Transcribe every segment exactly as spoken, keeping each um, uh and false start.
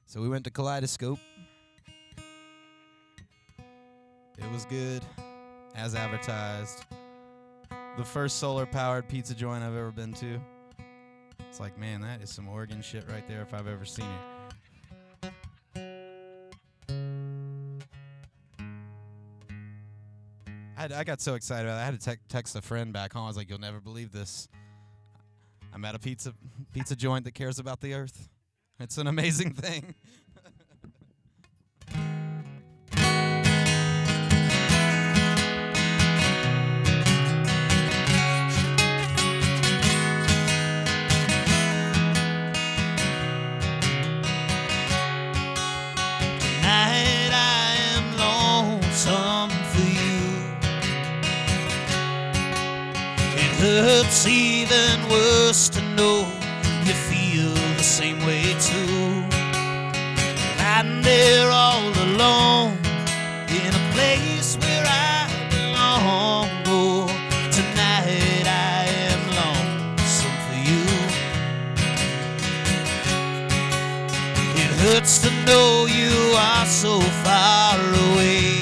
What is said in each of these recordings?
So we went to Kaleidoscope. It was good, as advertised. The first solar-powered pizza joint I've ever been to. It's like, man, that is some Oregon shit right there if I've ever seen it. I, had, I got so excited about it. I had to te- text a friend back home. I was like, you'll never believe this. I'm at a pizza pizza joint that cares about the earth. It's an amazing thing. Tonight I am lonesome for you. It hurts even worse to know you feel the same way too. I'm there all alone in a place where I belong. Oh, tonight I am lonesome for you. It hurts to know you are so far away.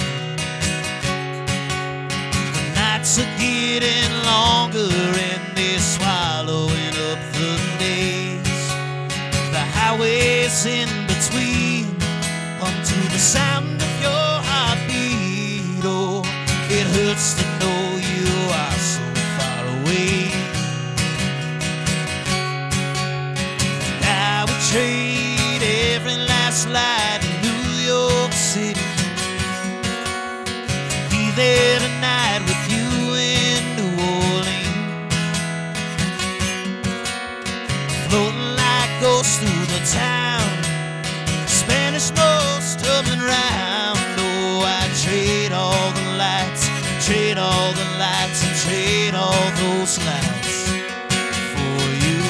The nights are getting longer and they're swallowing up the days. The highways in between hum to the sound of your heartbeat. Oh, it hurts to know you are so far away. And I would trade every last light in New York City. Be there tonight with you in New Orleans. Floating like ghosts through the town, Spanish moss tumbling round. Oh, I trade all the lights, trade all the lights, and trade all those lights for you.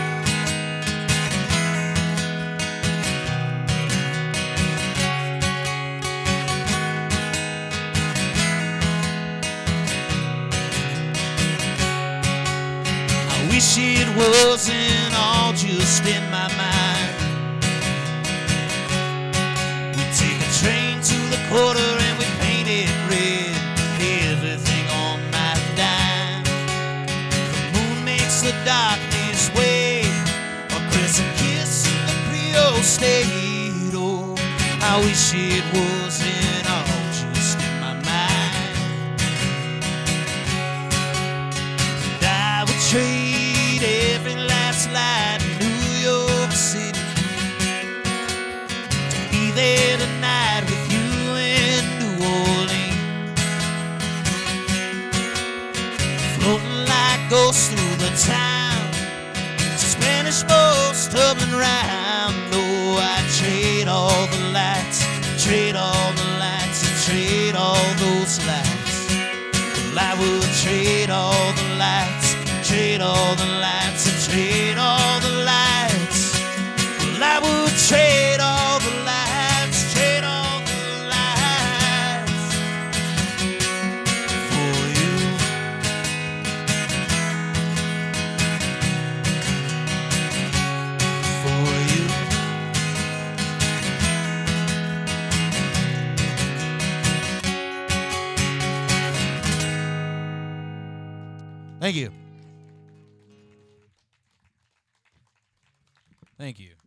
I wish it wasn't all just in my mind. We take a train to the quarter and we paint it red. Everything on my dime. The moon makes the darkness wait. A crescent kiss in the Creole state. Oh, I wish it wasn't all just in my mind. And I would trade every last light in New York City to be there tonight with you in New Orleans. Floating like ghosts through the town, Spanish moss tumbling round. Oh, I trade all the lights, trade all the lights, and trade all those lights. Well, I would trade all the lights, trade all the lights, and trade all the lights. Well, I would trade all the lights, trade all the lights for you. For you. Thank you. Thank you.